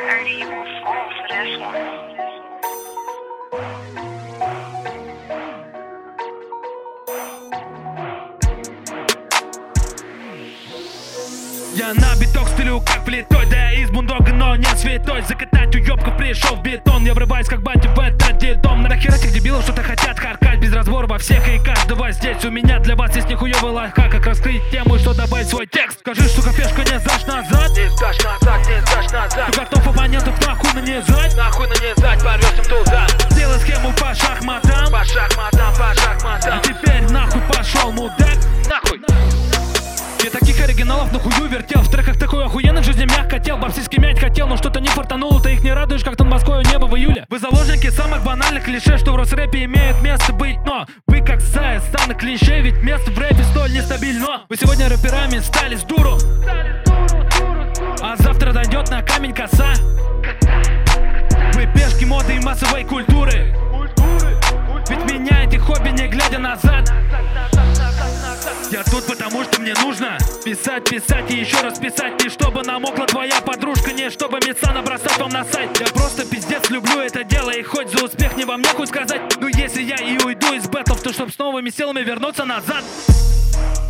Or do you want full for this one? Я на биток стелю как плитой, да я из бундога, но не святой. Закатать уёбку пришел в бетон, я врываюсь как батя в этот детдом. Нахер этих дебилов что-то хотят харкать без разбора во всех и каждого здесь. У меня для вас есть нихуёвый лайфхак, как раскрыть тему и что добавить свой текст. Скажи, сука, пешка, не сдашь назад. Не сдашь назад, не сдашь назад. Ты готов оппонентов нахуй нанизать? Нахуй нанизать, порвёшь им туда. Сделай схему по шахматам. По шахматам, по шахматам. А теперь нахуй пошел, мудак. Нахуй. Я таких оригиналов на хую вертел. В треках такой охуенный, в жизни мягко хотел. Бобсиски мять хотел, но что-то не фартануло. Ты их не радуешь, как над Москвой небо в июле. Вы заложники самых банальных клише, что в Росрэпе имеет место быть. Но вы как Сая, станок клише, ведь место в рэпе столь нестабильно. Вы сегодня рэперами стали с дуру, а завтра дойдет на камень коса. Вы пешки моды и массовой культуры, ведь меняете хобби, не глядя назад. Я тут потому, что мне нужно писать, писать и еще раз писать. Не чтобы намокла твоя подружка, не чтобы места набросать вам на сайт. Я просто пиздец люблю это дело, и хоть за успех не вам нехуй сказать. Но если я и уйду из бэтлов, то чтоб с новыми силами вернуться назад.